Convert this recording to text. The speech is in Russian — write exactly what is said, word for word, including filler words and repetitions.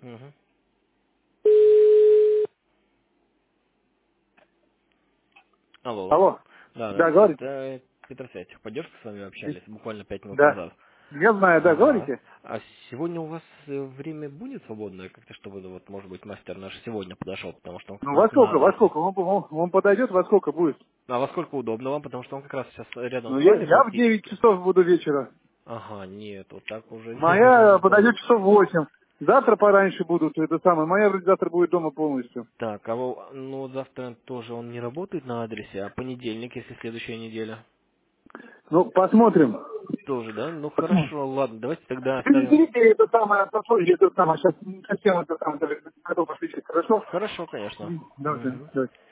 Мгм. Алло. Алло. Да, Да, здравствуйте. говорите? Это Петросвет. Техподдержка, с вами общались буквально пять минут Да. назад. Я знаю, да, Ага. говорите? А сегодня у вас э, время будет свободное, как-то, чтобы, ну, вот, может быть, мастер наш сегодня подошел, потому что он как Ну, во раз на сколько, во адресе. сколько? Он, он, он подойдет, во сколько будет? А во сколько удобно вам, потому что он как раз сейчас рядом Ну, с я, вами я в девять практически. часов буду вечера. Ага, нет, вот так уже не, Моя не подойдет получится. часов в восемь. Завтра пораньше будут, это самое. Моя вроде завтра будет дома полностью. Так, а вы- ну завтра тоже он не работает на адресе, а понедельник, если следующая неделя. Ну, посмотрим. Тоже, да? Ну Посмотрим. хорошо, ладно, давайте тогда оставим. Переделите это самое, послушайте это самое. Сейчас совсем это самое, даже готов отвечать. Хорошо? Хорошо, конечно. М, Давайте, Мгм. давайте.